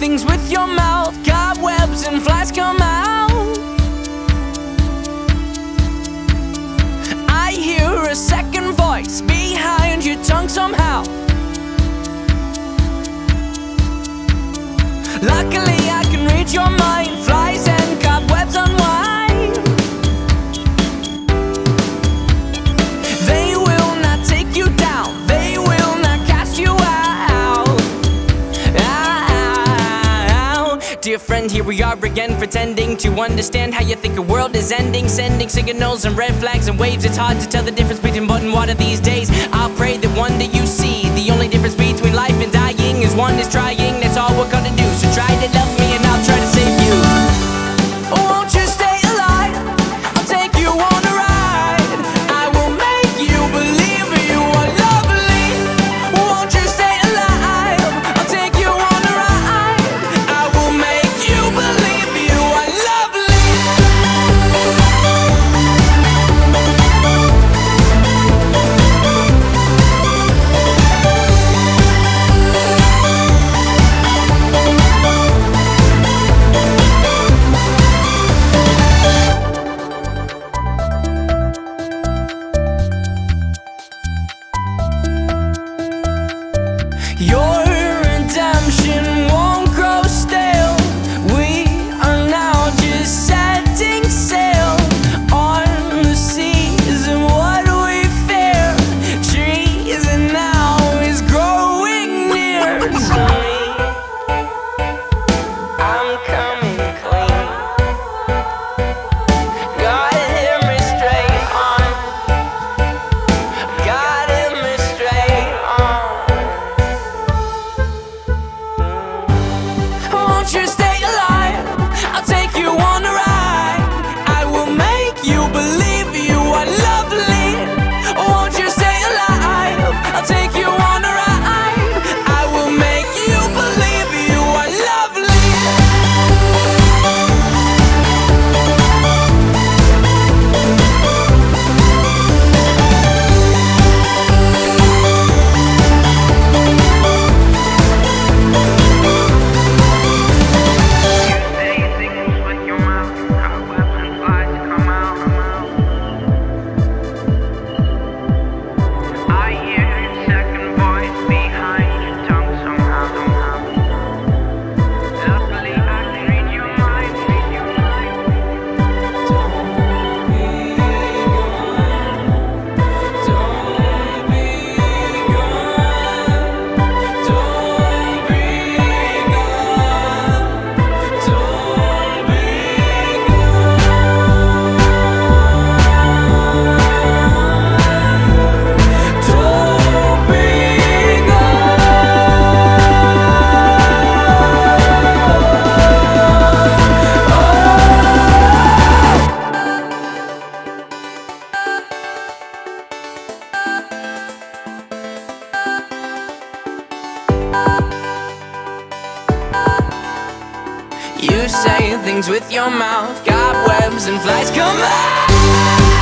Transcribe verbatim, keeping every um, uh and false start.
things with your mouth, cobwebs and flies come out. I hear a second voice behind your tongue somehow. Luckily I can read your mind, flies and cobwebs unwind. They will not take you down, they will not cast you out. Out. Dear friend, here we are again, pretending to understand how you think the world is ending, sending signals and red flags and waves. It's hard to tell the difference between mud and water these days. I'll pray that one day you see the only difference between life and dying is one is trying. That's all we're gonna do, so try to love me and I'll try to save you. Won't you stay alive? I'll take you on a ride. I will make you believe you are lovely. Won't you stay alive? I'll take you on a ride. I will make you believe you are lovely. Your redemption won't grow stale. We are now just setting sail on the seas of what we fear. Treason now is growing near. Sweet, I'm coming clean. God hear me straight on. God hear me straight on. Won't you stay alive? I'll take you on a ride. I will make you believe you are lovely. Won't you stay alive? I'll take you on a ride. I will make you believe you are lovely. You say things with your mouth, cobwebs and flies come out.